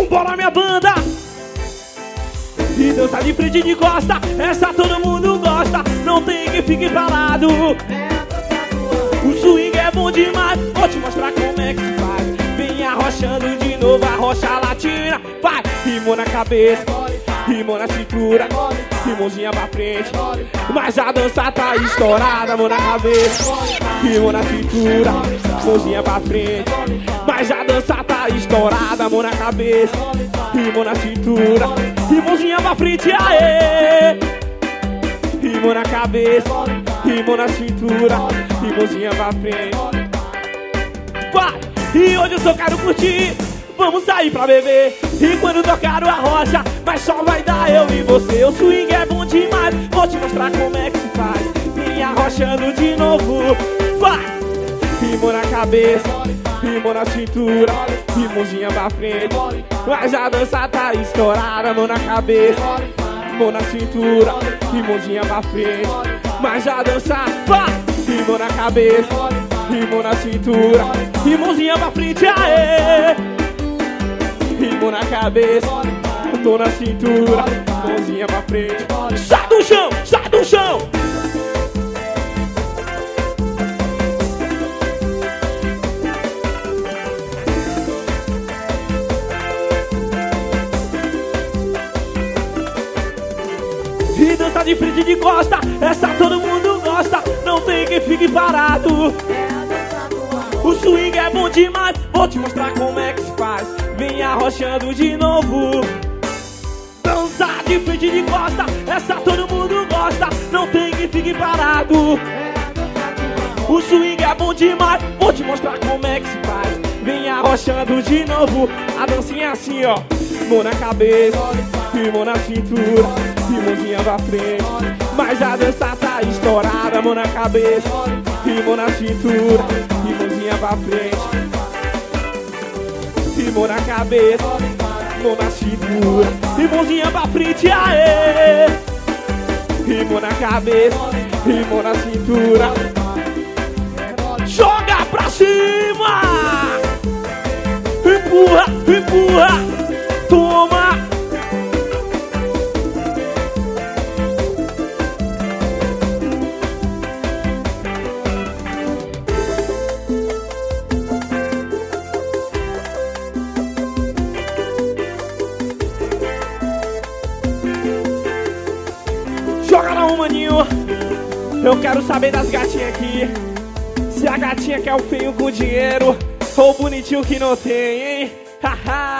Vambora, minha banda! E dança de frente e de costa, essa todo mundo gosta, não tem quem fique parado. O swing é bom demais, vou te mostrar como é que se faz. Vem arrochando de novo, a rocha latina. Vai, rimou na cabeça, rimou na cintura, rimãozinha pra frente. Mas a dança tá estourada, mão na cabeça, rimou na cintura, mãozinha pra frente. Mas a dança tá estourada, mão na cabeça, rimou na cintura, rimãozinha pra frente, aê! Rimou na cabeça, rimou na cintura, rimãozinha pra frente. Vai! E hoje eu só quero curtir, vamos sair pra beber. E quando tocar a rocha, mas só vai dar eu e você. O swing é bom demais, vou te mostrar como é que se faz. Vem arrochando de novo, vai! Rimou na cabeça, rimou na cintura, rimãozinha pra frente. Mas a dança tá estourada, mão na cabeça, mão na cintura, rimãozinha pra frente. Mas a dança vai! Rimou na cabeça, rimou na cintura, rimãozinha pra frente, aê! Rimou na cabeça, tô na cintura, mãozinha pra frente. Sai do chão, sai do chão! E dança de frente e de costa, essa todo mundo gosta, não tem quem fique parado. O swing é bom demais, vou te mostrar como é que se faz. Vem arrochando de novo. Dança de frente e de costa, essa todo mundo gosta, não tem quem fique parado. O swing é bom demais, vou te mostrar como é que se faz. Vem arrochando de novo, a dancinha é assim, ó. Mão na cabeça, mão na cintura, rimãozinha pra frente. Mas a dança tá estourada, mão na cabeça, mão na cintura, rimãozinha pra frente. Rimou na cabeça, mão na cintura, rimãozinha pra frente, aê! Rimou na cabeça, rimou na cintura. Joga pra cima! Empurra, empurra, toma! Joga não, maninho. Eu quero saber das gatinhas aqui. Se a gatinha quer o feio com dinheiro ou o bonitinho que não tem, hein? Haha.